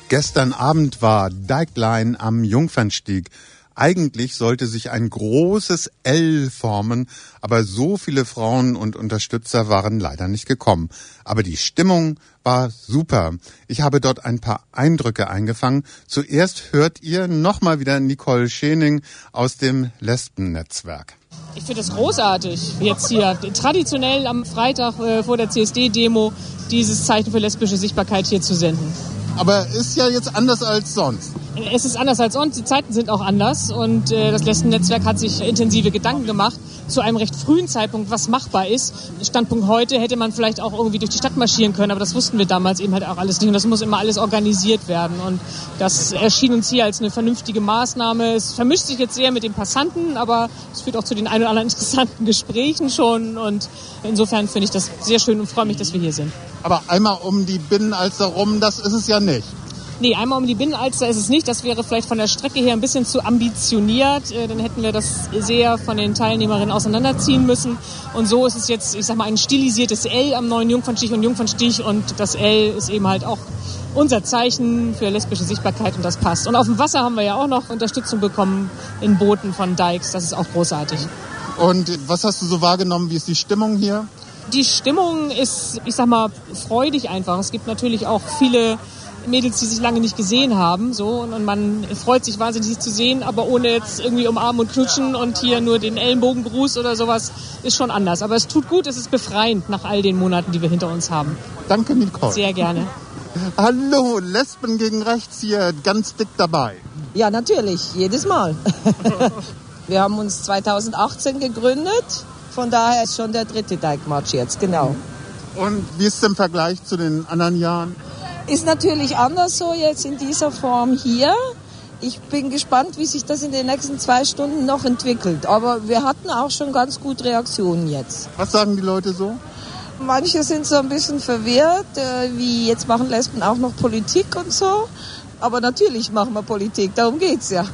Gestern Abend war Dijkline am Jungfernstieg. Eigentlich sollte sich ein großes L formen, aber so viele Frauen und Unterstützer waren leider nicht gekommen. Aber die Stimmung war super. Ich habe dort ein paar Eindrücke eingefangen. Zuerst hört ihr nochmal wieder Nicole Schening aus dem Lesben-Netzwerk. Ich finde es großartig, jetzt hier traditionell am Freitag vor der CSD-Demo dieses Zeichen für lesbische Sichtbarkeit hier zu senden. Aber ist ja jetzt anders als sonst. Es ist anders als sonst, die Zeiten sind auch anders und das Lesben-Netzwerk hat sich intensive Gedanken gemacht zu einem recht frühen Zeitpunkt, was machbar ist. Standpunkt heute hätte man vielleicht auch irgendwie durch die Stadt marschieren können, aber das wussten wir damals eben halt auch alles nicht und das muss immer alles organisiert werden und das erschien uns hier als eine vernünftige Maßnahme. Es vermischt sich jetzt sehr mit den Passanten, aber es führt auch zu den ein oder anderen interessanten Gesprächen schon und insofern finde ich das sehr schön und freue mich, dass wir hier sind. Aber einmal um die Binnenalster rum, das ist es ja nicht. Nee, einmal um die Binnenalster ist es nicht. Das wäre vielleicht von der Strecke her ein bisschen zu ambitioniert. Dann hätten wir das sehr von den Teilnehmerinnen auseinanderziehen müssen. Und so ist es jetzt, ich sag mal, ein stilisiertes L am neuen Jungfernstich und Jungfernstich. Und das L ist eben halt auch unser Zeichen für lesbische Sichtbarkeit und das passt. Und auf dem Wasser haben wir ja auch noch Unterstützung bekommen in Booten von Dykes. Das ist auch großartig. Und was hast du so wahrgenommen? Wie ist die Stimmung hier? Die Stimmung ist, ich sag mal, freudig einfach. Es gibt natürlich auch viele Mädels, die sich lange nicht gesehen haben, so, und man freut sich wahnsinnig, sie zu sehen, aber ohne jetzt irgendwie umarmen und knutschen und hier nur den Ellenbogengruß oder sowas, ist schon anders. Aber es tut gut, es ist befreiend nach all den Monaten, die wir hinter uns haben. Danke, Nicole. Sehr gerne. Hallo, Lesben gegen Rechts hier, ganz dick dabei. Ja, natürlich, jedes Mal. Wir haben uns 2018 gegründet, von daher ist schon der 3. Dijkmarsch jetzt, genau. Und wie ist es im Vergleich zu den anderen Jahren? Ist natürlich anders so jetzt in dieser Form hier. Ich bin gespannt, wie sich das in den nächsten 2 Stunden noch entwickelt. Aber wir hatten auch schon ganz gut Reaktionen jetzt. Was sagen die Leute so? Manche sind so ein bisschen verwirrt, wie jetzt machen Lesben auch noch Politik und so. Aber natürlich machen wir Politik, darum geht's ja.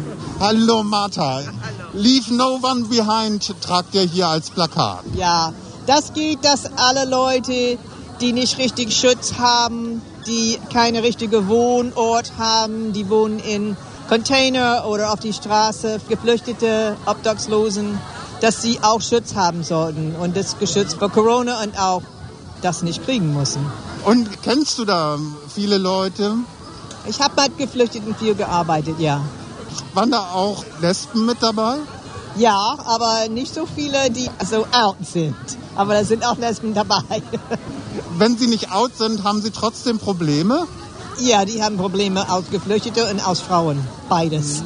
Hallo Martha. Hallo. Leave no one behind tragt ihr hier als Plakat. Ja, das geht, dass alle Leute, die nicht richtig Schutz haben, die keine richtige Wohnort haben, die wohnen in Container oder auf die Straße, Geflüchtete, Obdachlosen, dass sie auch Schutz haben sollten und das Geschütz vor Corona und auch das nicht kriegen müssen. Und kennst du da viele Leute? Ich habe mit Geflüchteten viel gearbeitet, ja. Waren da auch Lesben mit dabei? Ja, aber nicht so viele, die so out sind. Aber da sind auch Lesben dabei. Wenn sie nicht out sind, haben sie trotzdem Probleme? Ja, die haben Probleme aus Geflüchteten und aus Frauen. Beides.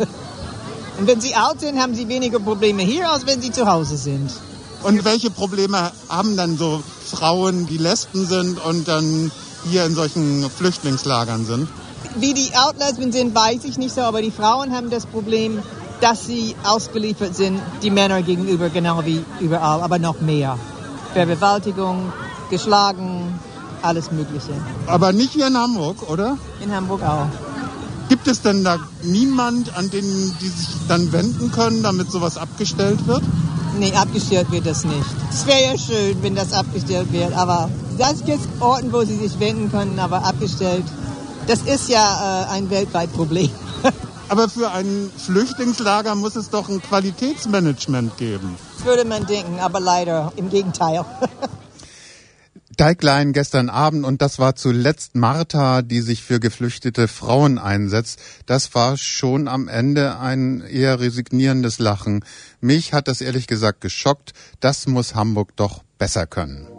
Und wenn sie out sind, haben sie weniger Probleme hier, als wenn sie zu Hause sind. Und welche Probleme haben dann so Frauen, die Lesben sind und dann hier in solchen Flüchtlingslagern sind? Wie die Out-Lesben sind, weiß ich nicht so, aber die Frauen haben das Problem, dass sie ausgeliefert sind, die Männer gegenüber, genau wie überall, aber noch mehr. Vergewaltigung, geschlagen, alles Mögliche. Aber nicht hier in Hamburg, oder? In Hamburg auch. Gibt es denn da niemand, an den die sich dann wenden können, damit sowas abgestellt wird? Nee, abgestellt wird das nicht. Es wäre ja schön, wenn das abgestellt wird, aber das gibt Orten, wo sie sich wenden können, aber abgestellt. Das ist ja ein weltweites Problem. Aber für ein Flüchtlingslager muss es doch ein Qualitätsmanagement geben. Das würde man denken, aber leider im Gegenteil. Dijkline gestern Abend und das war zuletzt Martha, die sich für geflüchtete Frauen einsetzt. Das war schon am Ende ein eher resignierendes Lachen. Mich hat das ehrlich gesagt geschockt. Das muss Hamburg doch besser können.